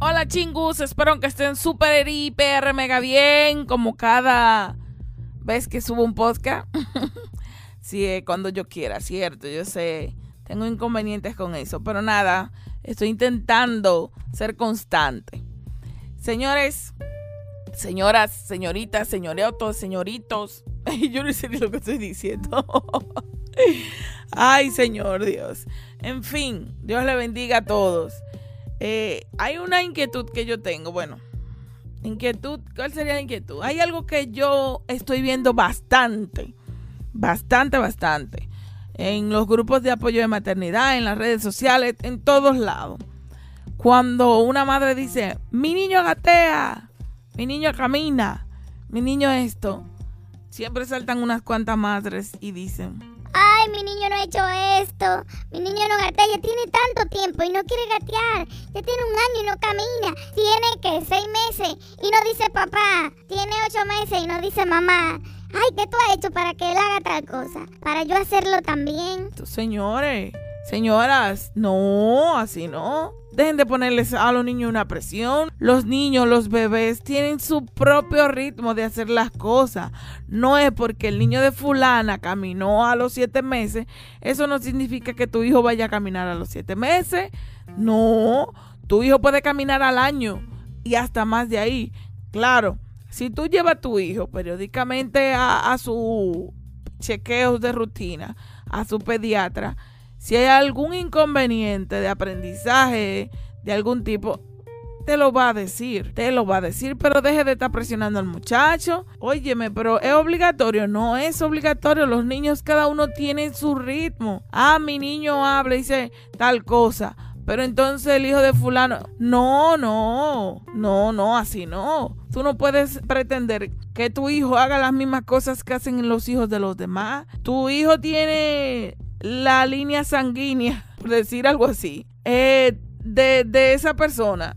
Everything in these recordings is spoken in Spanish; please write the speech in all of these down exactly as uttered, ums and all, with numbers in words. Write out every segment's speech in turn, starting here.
Hola chingus, espero que estén súper, hiper, mega bien, como cada vez que subo un podcast. Sí, eh, cuando yo quiera, cierto, yo sé, tengo inconvenientes con eso, pero nada, estoy intentando ser constante. Señores, señoras, señoritas, señoritos, señoritos, yo no sé ni lo que estoy diciendo. Ay, Señor Dios. En fin, Dios le bendiga a todos. Eh, hay una inquietud que yo tengo. Bueno, inquietud, ¿cuál sería la inquietud? Hay algo que yo estoy viendo bastante, bastante, bastante en los grupos de apoyo de maternidad, en las redes sociales, en todos lados. Cuando una madre dice, mi niño gatea, mi niño camina, mi niño esto, siempre saltan unas cuantas madres y dicen, ay, mi niño no ha hecho esto, mi niño no gatea, ya tiene tanto tiempo y no quiere gatear, ya tiene un año y no camina, tiene que seis meses y no dice papá, tiene ocho meses y no dice mamá. Ay, ¿qué tú has hecho para que él haga tal cosa? Para yo hacerlo también. Señores, señoras, no, así no. Dejen de ponerles a los niños una presión. Los niños, los bebés tienen su propio ritmo de hacer las cosas. No es porque el niño de fulana caminó a los siete meses, eso no significa que tu hijo vaya a caminar a los siete meses. No, tu hijo puede caminar al año y hasta más de ahí. Claro, si tú llevas a tu hijo periódicamente a, a su chequeos de rutina, a su pediatra, si hay algún inconveniente de aprendizaje de algún tipo, te lo va a decir, te lo va a decir, pero deje de estar presionando al muchacho. Óyeme, pero ¿es obligatorio? No es obligatorio. Los niños, cada uno tiene su ritmo. Ah, mi niño habla y dice tal cosa, pero entonces el hijo de fulano, no, no, no, no, así no. Tú no puedes pretender que tu hijo haga las mismas cosas que hacen los hijos de los demás. Tu hijo tiene la línea sanguínea, por decir algo así, eh, de, de esa persona.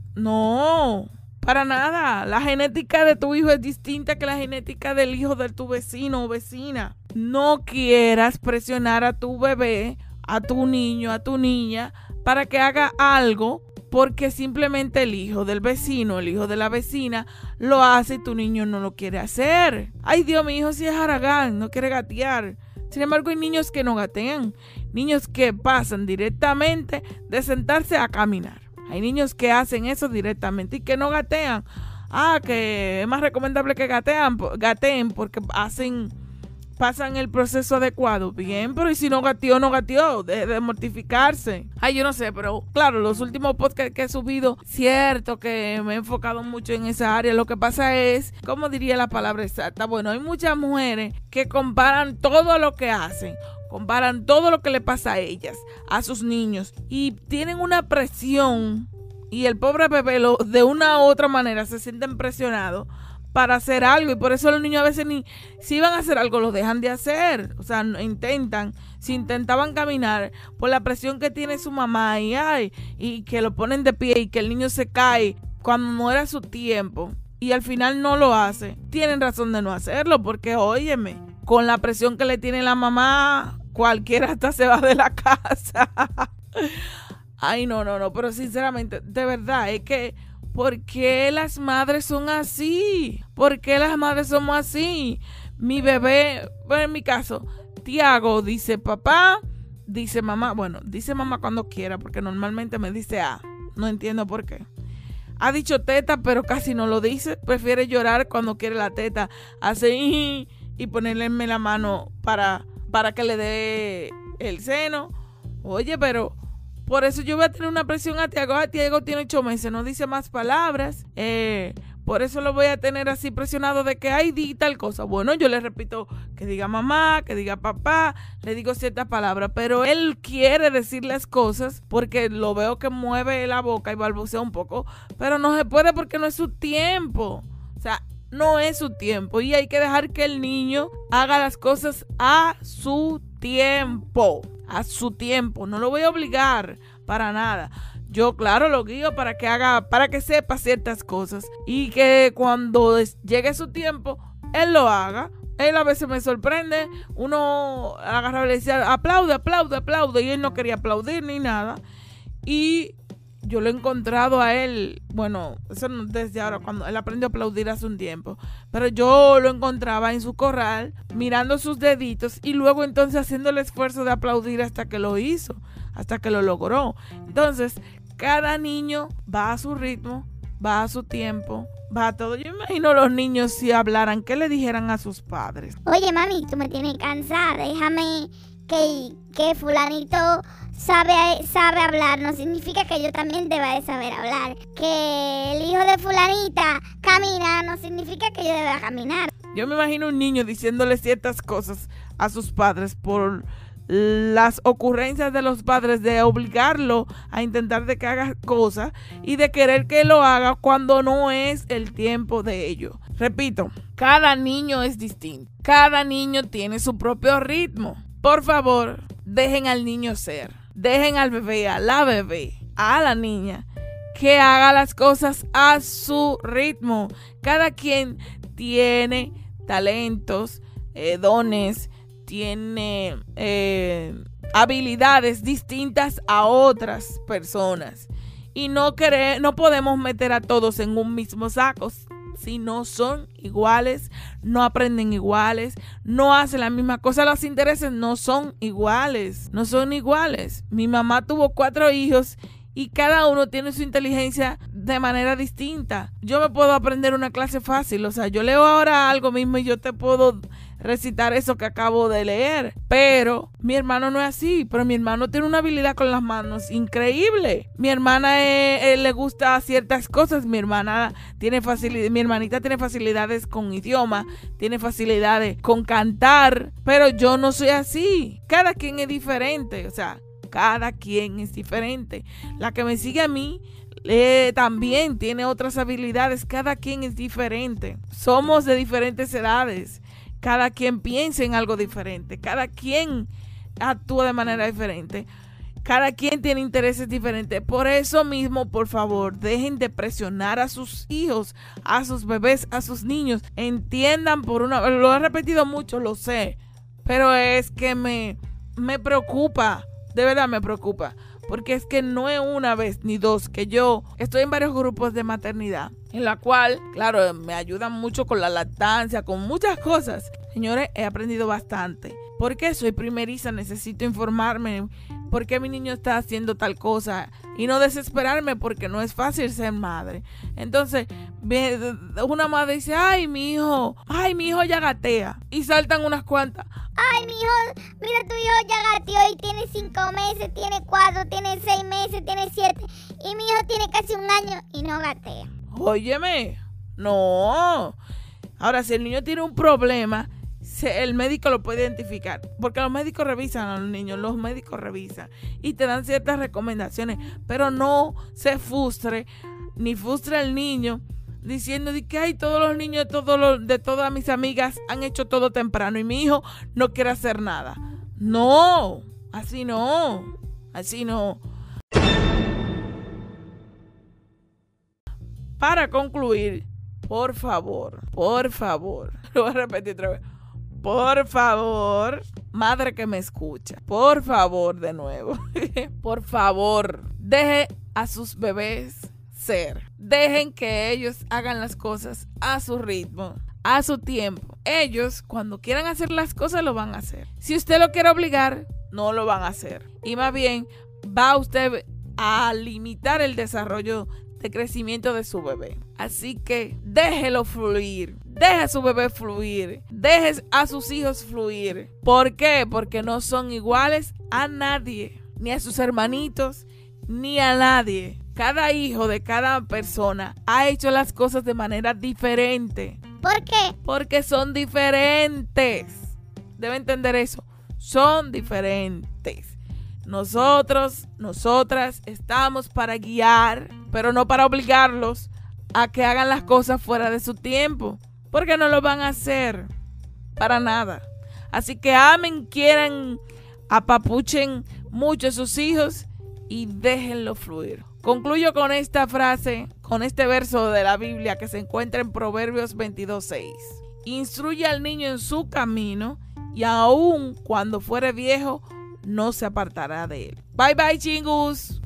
No, para nada. La genética de tu hijo es distinta que la genética del hijo de tu vecino o vecina. No quieras presionar a tu bebé, a tu niño, a tu niña, para que haga algo porque simplemente el hijo del vecino, el hijo de la vecina lo hace y tu niño no lo quiere hacer. Ay, Dios, mi hijo sí es haragán, no quiere gatear. Sin embargo, hay niños que no gatean, niños que pasan directamente de sentarse a caminar. Hay niños que hacen eso directamente y que no gatean. Ah, que es más recomendable que gatean, gateen porque hacen, pasan el proceso adecuado. Bien, pero ¿y si no gateó, no gateó? De, de mortificarse. Ay, yo no sé, pero claro, los últimos podcasts que he subido, cierto que me he enfocado mucho en esa área. Lo que pasa es, ¿cómo diría la palabra exacta? Bueno, hay muchas mujeres que comparan todo lo que hacen, comparan todo lo que le pasa a ellas, a sus niños, y tienen una presión, y el pobre bebé lo, de una u otra manera se sienten presionados para hacer algo, y por eso los niños a veces ni si van a hacer algo lo dejan de hacer. O sea, no, intentan, si intentaban caminar por la presión que tiene su mamá y ay, y que lo ponen de pie y que el niño se cae cuando no era su tiempo y al final no lo hace, tienen razón de no hacerlo, porque óyeme, con la presión que le tiene la mamá, cualquiera hasta se va de la casa. Ay, no, no, no, pero sinceramente, de verdad, es que ¿por qué las madres son así? ¿Por qué las madres somos así? Mi bebé, bueno, en mi caso, Tiago dice papá, dice mamá. Bueno, dice mamá cuando quiera, porque normalmente me dice ah. No entiendo por qué. Ha dicho teta, pero casi no lo dice. Prefiere llorar cuando quiere la teta. Hace y, y ponerle la mano para, para que le dé el seno. Oye, pero por eso yo voy a tener una presión a Tiago. Ah, Tiago tiene ocho meses, no dice más palabras. Eh, por eso lo voy a tener así presionado de que ay, di tal cosa. Bueno, yo le repito que diga mamá, que diga papá, le digo ciertas palabras, pero él quiere decir las cosas porque lo veo que mueve la boca y balbucea un poco, pero no se puede porque no es su tiempo. O sea, no es su tiempo y hay que dejar que el niño haga las cosas a su tiempo. A su tiempo, no lo voy a obligar para nada. Yo, claro, lo guío para que haga, para que sepa ciertas cosas y que cuando llegue su tiempo, él lo haga. Él a veces me sorprende, uno agarra y le decía, aplaude, aplaude, aplaude, y él no quería aplaudir ni nada. Y yo lo he encontrado a él, bueno, eso no desde ahora, cuando él aprendió a aplaudir hace un tiempo, pero yo lo encontraba en su corral, mirando sus deditos y luego entonces haciendo el esfuerzo de aplaudir hasta que lo hizo, hasta que lo logró. Entonces, cada niño va a su ritmo, va a su tiempo, va a todo. Yo imagino los niños si hablaran, ¿qué le dijeran a sus padres? Oye, mami, tú me tienes cansada, déjame que, que fulanito sabe, sabe hablar, no significa que yo también deba de saber hablar. Que el hijo de fulanita camina, no significa que yo deba caminar. Yo me imagino un niño diciéndole ciertas cosas a sus padres por las ocurrencias de los padres de obligarlo a intentar de que haga cosas y de querer que lo haga cuando no es el tiempo de ello. Repito, cada niño es distinto. Cada niño tiene su propio ritmo. Por favor, dejen al niño ser. Dejen al bebé, a la bebé, a la niña, que haga las cosas a su ritmo. Cada quien tiene talentos, eh, dones, tiene eh, habilidades distintas a otras personas. Y no, querer, no podemos meter a todos en un mismo saco. Si no son iguales, no aprenden iguales, no hacen la misma cosa, los intereses no son iguales, no son iguales. Mi mamá tuvo cuatro hijos y cada uno tiene su inteligencia de manera distinta. Yo me puedo aprender una clase fácil, o sea, yo leo ahora algo mismo y yo te puedo recitar eso que acabo de leer, pero mi hermano no es así. Pero mi hermano tiene una habilidad con las manos increíble. Mi hermana eh, eh, le gusta ciertas cosas. Mi hermana tiene facilidad, mi hermanita tiene facilidades con idioma, tiene facilidades con cantar, pero yo no soy así. Cada quien es diferente, o sea, cada quien es diferente. La que me sigue a mí Eh, también tiene otras habilidades. Cada quien es diferente. Somos de diferentes edades. Cada quien piensa en algo diferente. Cada quien actúa de manera diferente. Cada quien tiene intereses diferentes. Por eso mismo, por favor, dejen de presionar a sus hijos, a sus bebés, a sus niños. Entiendan por una... Lo he repetido mucho, lo sé. Pero es que me, me preocupa. De verdad me preocupa. Porque es que no es una vez ni dos que yo estoy en varios grupos de maternidad, en la cual, claro, me ayudan mucho con la lactancia, con muchas cosas. Señores, he aprendido bastante. Porque soy primeriza, necesito informarme por qué mi niño está haciendo tal cosa y no desesperarme porque no es fácil ser madre. Entonces, una madre dice, ay, mi hijo, ay, mi hijo ya gatea. Y saltan unas cuantas. Ay, mi hijo, mira, tu hijo ya gateó y tiene cinco meses, tiene cuatro, tiene seis meses, tiene siete. Y mi hijo tiene casi un año y no gatea. Óyeme, no. Ahora, si el niño tiene un problema, el médico lo puede identificar, porque los médicos revisan a los niños, los médicos revisan y te dan ciertas recomendaciones, pero no se frustre, ni frustre al niño diciendo de que hay todos los niños de, todos los, de todas mis amigas han hecho todo temprano y mi hijo no quiere hacer nada. No, así no, así no. Para concluir, por favor, por favor, lo voy a repetir otra vez. Por favor, madre que me escucha, por favor, de nuevo, por favor, deje a sus bebés ser. Dejen que ellos hagan las cosas a su ritmo, a su tiempo. Ellos, cuando quieran hacer las cosas, lo van a hacer. Si usted lo quiere obligar, no lo van a hacer. Y más bien, va usted a limitar el desarrollo de crecimiento de su bebé. Así que déjelo fluir. Deje a su bebé fluir. Deje a sus hijos fluir. ¿Por qué? Porque no son iguales a nadie. Ni a sus hermanitos, ni a nadie. Cada hijo de cada persona ha hecho las cosas de manera diferente. ¿Por qué? Porque son diferentes. Debe entender eso. Son diferentes. Nosotros, nosotras estamos para guiar, pero no para obligarlos a que hagan las cosas fuera de su tiempo. Porque no lo van a hacer para nada. Así que amen, quieran, apapuchen mucho a sus hijos y déjenlo fluir. Concluyo con esta frase, con este verso de la Biblia que se encuentra en Proverbios veintidós seis. Instruye al niño en su camino y aun cuando fuere viejo no se apartará de él. Bye bye, chingus.